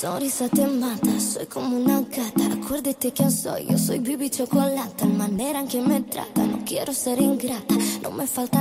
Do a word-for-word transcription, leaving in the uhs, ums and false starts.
Sonrisa te mata, soy como una gata. Acuérdate quién soy, yo soy Bibi Chocolata. La manera en que me trata, no quiero ser ingrata. No me falta